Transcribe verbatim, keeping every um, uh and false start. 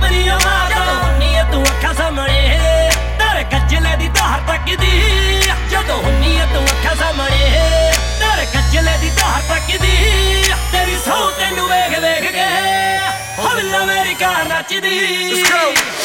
ਮੇਰੀ ਆਵਾਜ਼ ਜਦੋਂ ਹੁੰਨੀ ਏ ਤੂੰ ਅੱਖਾਂ ਸਾਹਮਣੇ ਤੇਰੇ ਗੱਜਲੇ ਦੀ ਧਾਰ ਤੱਕਦੀ ਜਦੋਂ ਹੁੰਨੀ ਏ ਤੂੰ ਅੱਖਾਂ ਸਾਹਮਣੇ ਤੇਰੇ ਗੱਜਲੇ ਦੀ ਧਾਰ ਤੱਕਦੀ ਤੇਰੀ ਸੌ ਤੈਨੂੰ ਵੇਖ ਵੇਖ ਕੇ ਹਵਲਾ ਮੇਰੀ ਕਾਰ ਨੱਚਦੀ